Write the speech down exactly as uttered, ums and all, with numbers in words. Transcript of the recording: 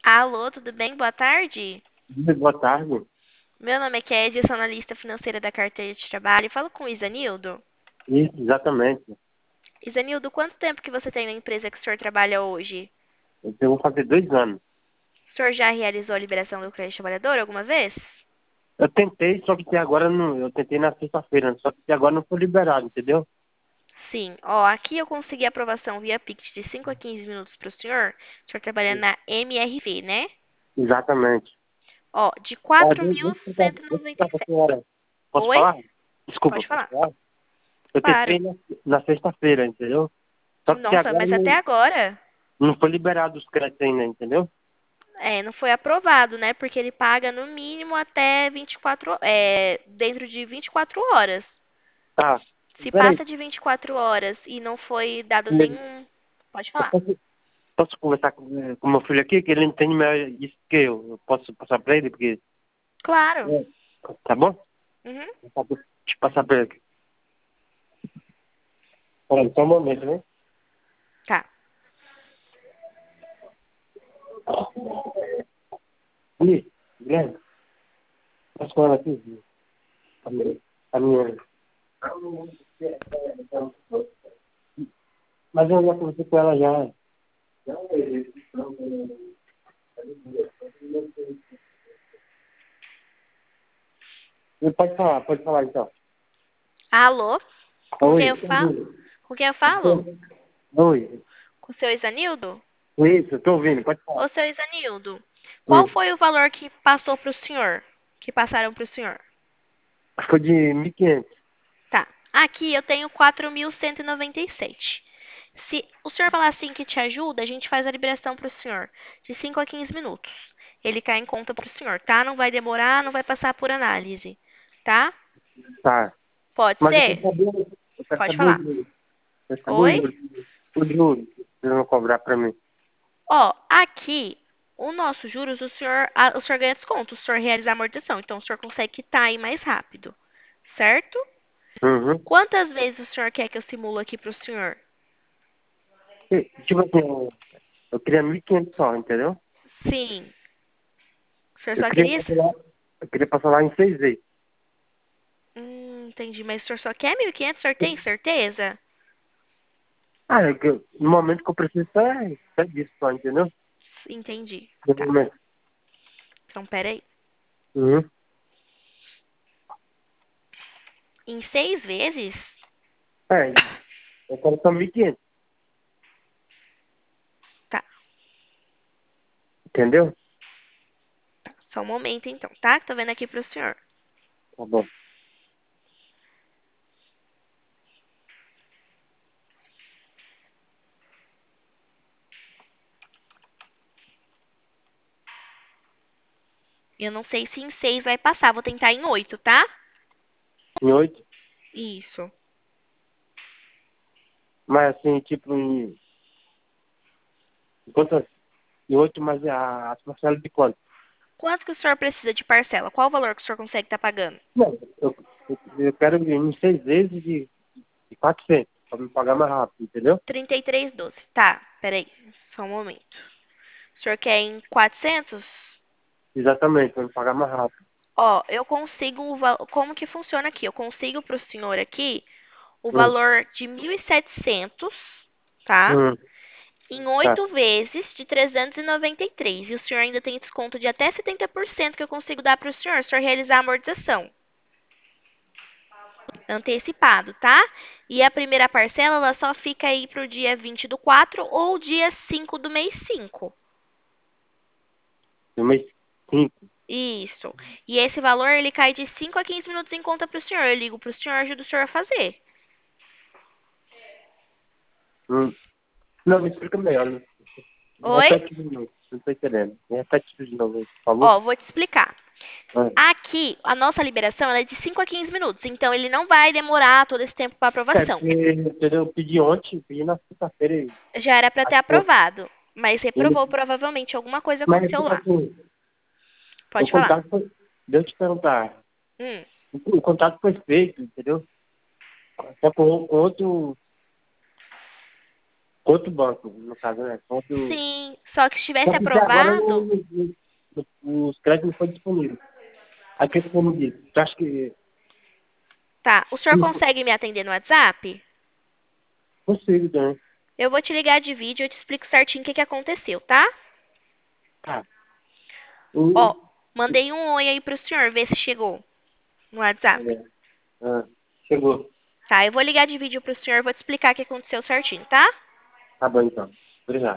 Alô, tudo bem? Boa tarde. Boa tarde. Meu nome é Kédia, sou analista financeira da carteira de trabalho. Falo com o Isanildo. Isso, exatamente. Isanildo, quanto tempo que você tem na empresa que o senhor trabalha hoje? Eu vou fazer dois anos. O senhor já realizou a liberação do crédito trabalhador alguma vez? Eu tentei, só que até agora não. Eu tentei na sexta-feira, só que até agora não foi liberado, entendeu? Sim. Ó, aqui eu consegui aprovação via Pix de cinco a quinze minutos para o senhor. O senhor trabalha na M R V, né? Exatamente. Ó, de Ah, quatro deixa mil deixa eu explicar cento e deixa eu noventa explicar e pra sete. senhora. Posso Oi? falar? Desculpa, Pode posso falar. falar? Eu Claro. tentei na, na sexta-feira, entendeu? Só que até Nossa, agora mas até não, agora? não foi liberado os créditos ainda, entendeu? É, não foi aprovado, né? Porque ele paga no mínimo até vinte e quatro, é, dentro de vinte e quatro horas. Tá. Se Peraí. passa de vinte e quatro horas e não foi dado nenhum. Pode Eu falar. posso, posso conversar com o meu filho aqui, que ele entende melhor isso que eu. Eu posso passar pra ele, porque. Claro. É. Tá bom? Uhum. Deixa eu passar pra ele. Peraí, só um momento, né? Tá. Ih, Guilherme, posso falar aqui? A minha. A minha... Mas eu já conversei com ela já. Pode falar, pode falar então. Alô? Com quem eu Oi. falo? Com quem eu falo? Oi. Com o seu Isanildo? Isso, eu tô ouvindo, pode falar. Ô, seu Isanildo, qual Hum. foi o valor que passou para o senhor? Que passaram para o senhor? Foi de mil e quinhentos. Tá. Aqui eu tenho quatro mil cento e noventa e sete. Se o senhor falar assim que te ajuda, a gente faz a liberação para o senhor de cinco a quinze minutos. Ele cai em conta para o senhor, tá? Não vai demorar, não vai passar por análise, tá? Tá. Pode Mas eu quero ser? saber, eu quero Pode saber os falar. juros. Eu quero saber os Oi? juros. Os juros que vocês vão cobrar pra mim. Ó, aqui, o nosso juros, o senhor, a- o senhor ganha desconto, se o senhor realizar a amortização. Então, o senhor consegue quitar aí mais rápido, certo? Uhum. Quantas vezes o senhor quer que eu simulo aqui para o senhor? E, tipo assim, eu, eu queria mil e quinhentos só, entendeu? Sim. O senhor Eu só queria queria isso? passar lá, eu queria passar lá em seis vezes. Hum, entendi. Mas o senhor só quer mil e quinhentos, o senhor tem certeza? Ah, é que eu- no momento que eu preciso é, é disso só, entendeu? Entendi. No Tá. momento. Então, peraí. Uhum. Em seis vezes? É, eu quero só mil e quinhentos, Tá. entendeu? Só um momento, então, tá? Tô vendo aqui pro senhor. Tá bom. Eu não sei se em seis vai passar. Vou tentar em oito, tá? Em oito, Isso. mas assim, tipo, em, em quantas? Em oito, mas a, a parcela de quanto? Quanto que o senhor precisa de parcela? Qual o valor que o senhor consegue estar pagando? Não, eu, eu, eu quero em seis vezes de, de quatrocentos, pra me pagar mais rápido, entendeu? Trinta e três e doze. Tá, peraí. Só um momento. O senhor quer em quatrocentos? Exatamente, pra me pagar mais rápido. Ó, eu consigo o val- como que funciona aqui? Eu consigo pro senhor aqui o Hum, valor de mil e setecentos, tá? hum, Em tá. oito vezes de trezentos e noventa e três. E o senhor ainda tem desconto de até setenta por cento que eu consigo dar para o senhor, se o senhor realizar a amortização. Antecipado, tá? E a primeira parcela, ela só fica aí pro dia vinte do quatro ou dia cinco do mês cinco. No mês cinco. Isso. E esse valor, ele cai de cinco a quinze minutos em conta pro senhor. Eu ligo pro senhor, ajudo o senhor a fazer. Hum. Não, me explica melhor, né? Oi? Repete de novo, não tô entendendo. Repete tudo de novo, por favor. Ó, vou te explicar. Ah, Aqui, a nossa liberação ela é de cinco a quinze minutos, então ele não vai demorar todo esse tempo para é, aprovação. porque entendeu? Eu pedi ontem, pedi na sexta-feira e Já era para ter acho que aprovado, mas ele. reprovou, provavelmente alguma coisa Mas aconteceu lá. assim, o Pode falar. contato foi. Deixa eu te perguntar. Hum. O, o contato foi feito, entendeu? Só com, com outro. Quanto banco, no caso, né? Quanto... Sim, só que se tivesse Só que até agora aprovado... não, não, não, os créditos não foram disponíveis. Aí o que você me disse? Tu acha que... Tá, o senhor consegue me atender no WhatsApp? Consigo, né? Eu vou te ligar de vídeo e eu te explico certinho o que, que aconteceu, tá? Tá. Ó, Um, mandei um oi aí pro senhor, ver se chegou no WhatsApp. é, ah, chegou. Tá, eu vou ligar de vídeo pro senhor, vou te explicar o que aconteceu certinho, tá? Tá bom, então. Obrigado.